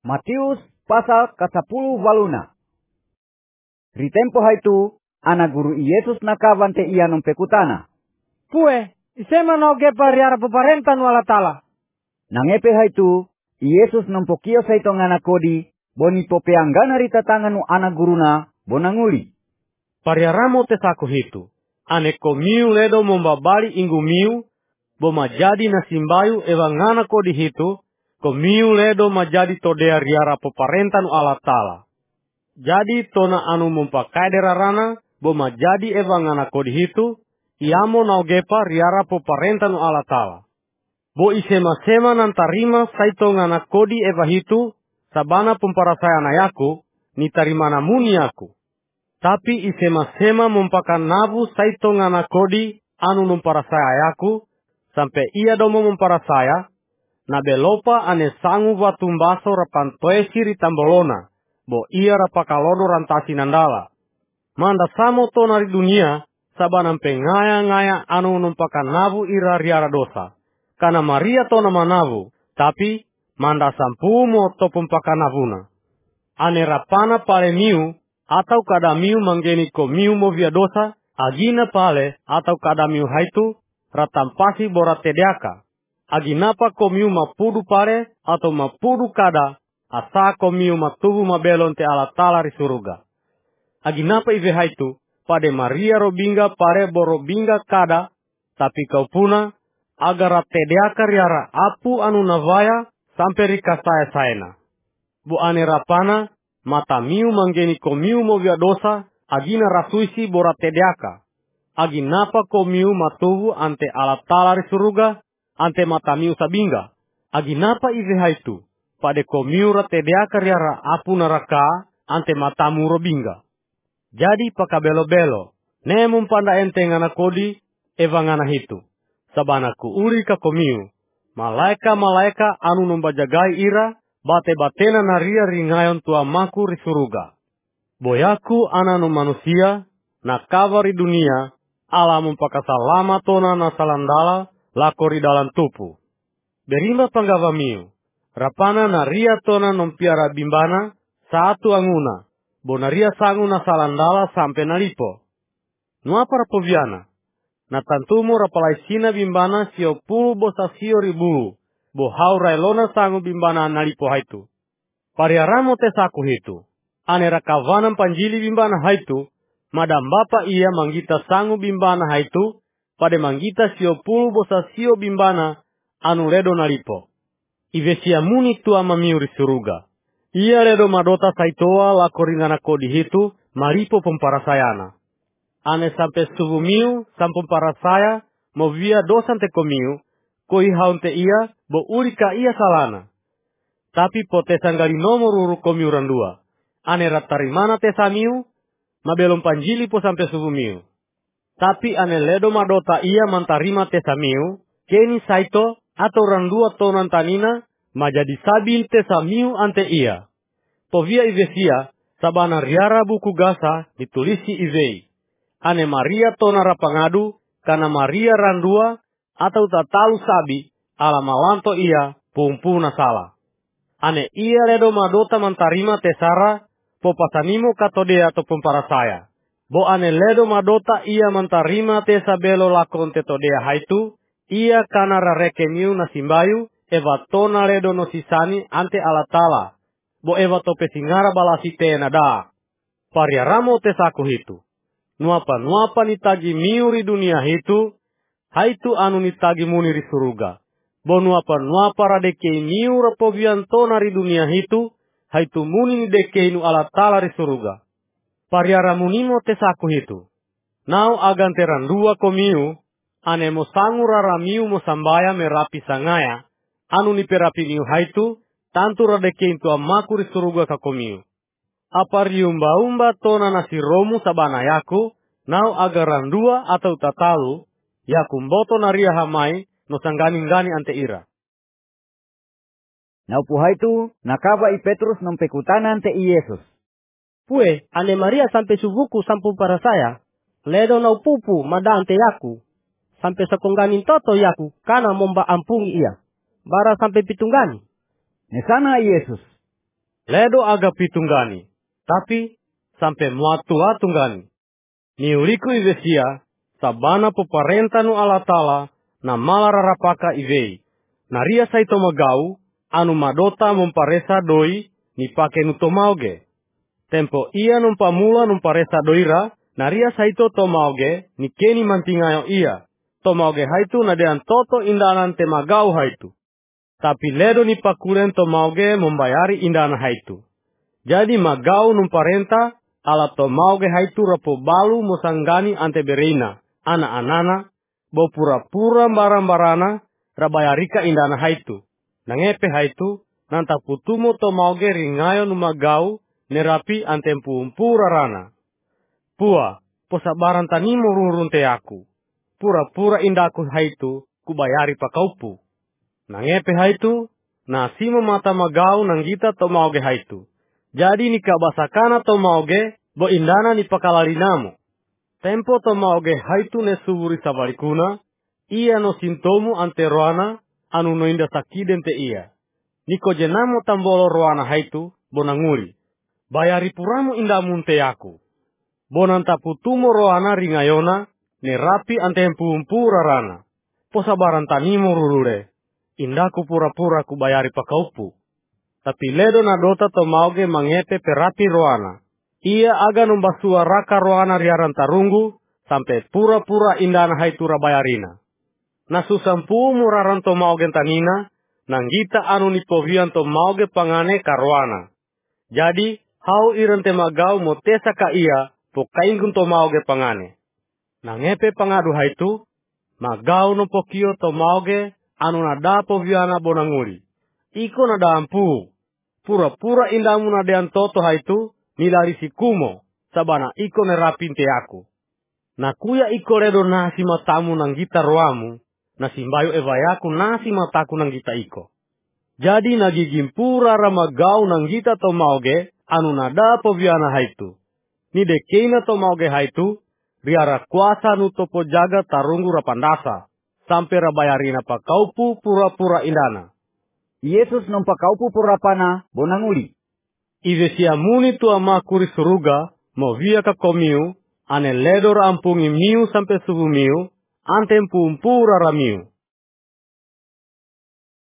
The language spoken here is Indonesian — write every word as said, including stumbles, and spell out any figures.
Matius pasal kasapuluh waluna. Ri tempo haitu, anak guru Yesus nakawan te ia nompekutana. Pue, isema no gepa riara peparentan wala tala. Nangepe haitu, Yesus nompokio saito ngana kodi, boni popeanggana rita tanganu anak guruna, bonanguli. Pariaramo tesaku hitu, aneko miu ledo mombabali ingu miu, bo majadi nasimbayu ewa ngana kodi hitu, ko miu ledo majadi todea riara peparentan ala tala. Jadi tona anu mompakaidera rana, bo majadi ewa ngana kodi hitu, iamo naugepa riara peparentan ala tala. Bo isema-sema nantarima saito ngana kodi ewa hitu, sabana pemparasayana yaku, nitarimana muni aku. Tapi isema-sema mempakan nabu saito ngana kodi anu memparasaya yaku, sampai ia domo memparasaya, nabelopa ane sangu watumbaso rapan toesi ritambolona, bo ia rapakalono rantasi nandala. Manda samo tonari dunia, sabanam pengaya-ngaya anu numpakan nabu ira riara dosa. Karena Maria tona manabu, tapi manda sampumo to pumpakan nabuna. Ane rapana pale miu, atau kada miu manggeni ko miu mo via dosa, agina pale atau kada miu haitu, ratampasi boratedeaka. Aginapa ko miu mapudu pare atau mapudu kada, asa ko miu matubu mabelon te ala tala ri suruga. Aginapa ive haitu, pade Maria robinga pare borobinga kada, tapi kau puna, agar ratedeaka riara apu anu navaya, sampai rika saya saena. Bu ane rapana, mata miu manggeni ko miu mo via dosa, agina rasuisi boratedeaka. Aginapa ko miu matubu ante ala tala ri suruga, ante mata miu sabingga. Aginapa ive haitu, pade ko miu ratedeaka riara apu naraka, ante matamu robinga. Jadi pakabelo-belo, ne mumpanda ente ngana kodi, eva ngana hitu. Sabanaku uri ka komiu, malaika-malaika anu nombajagai ira, bate-batena naria ringayon tua maku ri suruga. Boyaku ananu manusia, nakavari dunia, ala mumpakasalama tona nasalandala, lakori dalam tupu. Berimba panggawa miu, rapana naria tona nompiara bimbana, satu anguna, bonaria sangu nasalandala sampai nalipo. Nuapara poviana, natantumu rapalaisina bimbana sio pulu bosa sio ribu, bohau railona sangu bimbana nalipo haitu. Pariaramo tesaku hitu, ane rakavanam panjili bimbana haitu, madam bapa ia manggita sangu bimbana haitu, pada manggita sio pulu bosa sio bimbana anu ledo nalipo. Ivesia muni tua mamiuri suruga. Ia ledo madota saitoa lakoringana kodi hitu, maripo pemparasayana. Ane sampai subuh miu, sampun parasaya, mo via dosante komiu, koi haunte ia, bo urika ia salana. Tapi potesan gali nomor uru komiu randua. Ane ratarimana tesa miu, mabelum panjili po sampai subuh miu. Tapi ane ledo madota ia mantarima tesa miu, keni saito, atau randua tonan tanina, majadi sabil tesa miu ante ia. Povia ivesia, sabana riara buku gasa, ditulisi ivei. Ane Maria tona rapangadu, karena Maria randua, atau tatalu sabi, ala malanto ia, pumpuna salah. Ane ia ledo madota mantarima tesara, popasanimo katodea atau pemparasaya. Bo ane ledo madota ia mantarima tesa belo lakon tetodea haitu, ia kana rarekemiu nasimbayu, eva tona ledo nosisani ante alatala. Bo eva tope singara balasi tena da. Pariaramo tesaku hitu. Nuapa-nuapa nitagi miuri dunia hitu, haitu anu nitagi muni ri suruga. Bo nuapa-nuapa radekei miura povian tona ri dunia hitu, haitu muni nidekei nu ala tala ri suruga. Pariara munimo tesaku hitu. Nau agan terandua komiu, ane mo sangu rara miu mo sambaya merapi sangaya, anu niperapi miu haitu, tantu radekei tua maku ri suruga ka komiu. Apa riumba-umba tona nasi romu sabana yaku, nau agaran dua atau tatalu, yaku mboto naria hamai, no sanggani-ngani ante ira. Nau puhaitu, nakaba i Petrus nompekutana ante i Yesus. Pue, ane Maria sampai subuku sampun para saya, ledo nau pupu mada ante yaku, sampai sekongganin toto yaku, kana momba ampungi ia, bara sampai pitunggani. Nesana Yesus, Ledo aga pitunggani, tapi sampai muatua tunggani. Niuliku ivesia, sabana peparenta nu Allah Ta'ala, na malararapaka ivei. Naria saito magau, anu madota memparesa doi, ni pake nu tomauge. Tempo ia numpamula numparesa doira, naria saito tomauge, ni keni mantingayo ia. Tomauge haitu nadean toto indanan temagau haitu. Tapi ledo ni pakulen tomauge membayari indanan haitu. Jadi magau numparenta, ala tomauge haitu rapo balu musanggani ante berina, ana-anana, bo pura-pura barang-barana, rabayarika indana haitu. Nangepe haitu, nanta putumo tomauge ringayo numagau, nerapi antempu-umpu rarana. Pua, posabaran tanimo rurunte aku. Pura-pura indaku haitu, kubayari pakaupu. Nangepe haitu, nasimo mata magau nanggita tomauge haitu. Jadi ni kabasakana tomauge, bo indana ni pakalalinamu. Tempo tomauge haitu ne suburi sabalikuna, ia no sintomu ante roana, anu no inda sakiden te ia. Niko jenamo tambolo roana haitu, bonanguri. Bayari puramu indamun te aku. Bonanta putumo roana ringayona, ne rapi ante empu-empu rarana. Posabaran tanimo rurure. Indaku pura-pura ku bayari pakaupu. Tapi ledo nadota tomauge mangepe perapi roana. Ia aga numbasua raka roana riaran tarunggu, sampai pura-pura indana haitu rabayarina. Nasusampu muraran tomauge tanina, nanggita anu nipovian tomauge pangane karoana. Jadi, hau iran temagau motesa ka ia, pokaingun tomauge pangane. Nangepe pangadu haitu, magau no pokio tomauge, anu nada poviana bonanguri. Iko nada ampu. Pura-pura indamu nadean toto haitu, nilari si kumo, sabana iko nerapinte aku. Nakuya iko ledo nasi matamu nang gita roamu, nasi mbayu evayaku nasi mataku nang gita iko. Jadi nagigimpura ramagau nang gita tomauge, anu nada poviana haitu. Ni dekeina tomauge haitu, riara kuasa nu topo jaga tarunggu rapandasa, sampai rabayarina pakaupu pura-pura indana. Yesus nompakaupu purapana bonanguli. Ivesia muni tua makuri suruga, mo via ka komiu, ane ledor ampungi miu sampai subu miu, antempu umpura ramiu.